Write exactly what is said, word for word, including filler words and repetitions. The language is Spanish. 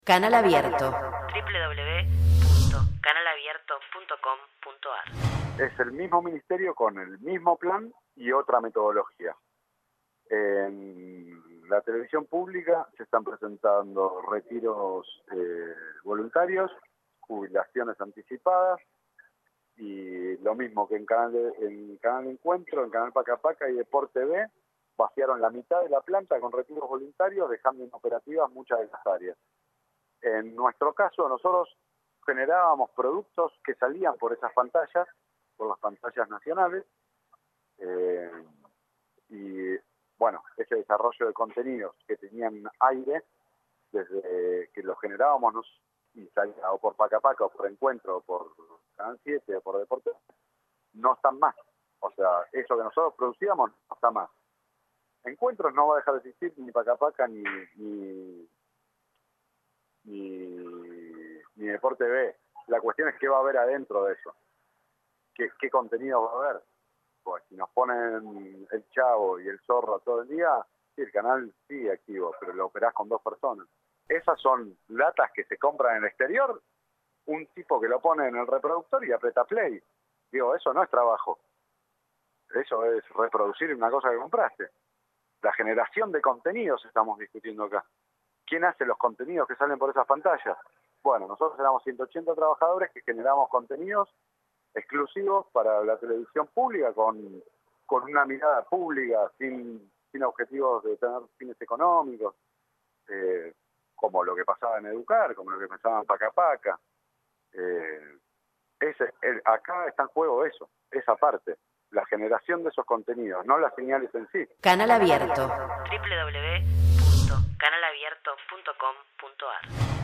Canal Abierto. doble u doble u doble u punto canal abierto punto com punto a r. Es el mismo ministerio con el mismo plan y otra metodología. En la televisión pública se están presentando retiros eh, voluntarios, jubilaciones anticipadas, y lo mismo que en Canal, de, en Canal Encuentro, en Canal Paca Paca y Deporte B, vaciaron la mitad de la planta con retiros voluntarios, dejando inoperativas muchas de las áreas. En nuestro caso, nosotros generábamos productos que salían por esas pantallas, por las pantallas nacionales, eh, y bueno, ese desarrollo de contenidos que tenían aire, desde que los generábamos nos, y salía o por Paca Paca, o por Encuentro, o por Canal siete, o por Deporte, no están más. O sea, eso que nosotros producíamos no está más. Encuentros no va a dejar de existir ni Paca Paca ni, ni, ni, ni Deporte B. La cuestión es qué va a haber adentro de eso. ¿Qué, qué contenido va a haber? Pues si nos ponen el Chavo y el Zorro todo el día, sí, el canal sigue activo, pero lo operás con dos personas. Esas son latas que se compran en el exterior, un tipo que lo pone en el reproductor y aprieta play. Digo, eso no es trabajo. Eso es reproducir una cosa que compraste. La generación de contenidos estamos discutiendo acá. ¿Quién hace los contenidos que salen por esas pantallas? Bueno, nosotros éramos ciento ochenta trabajadores que generamos contenidos exclusivos para la televisión pública con, con una mirada pública, sin, sin objetivos de tener fines económicos, eh, como lo que pasaba en Educar, como lo que pasaba en Paca Paca. Eh, ese, el, acá está en juego eso, esa parte, la generación de esos contenidos, no las señales en sí. Canal Abierto. doble u doble u doble u punto canal abierto punto com punto a r.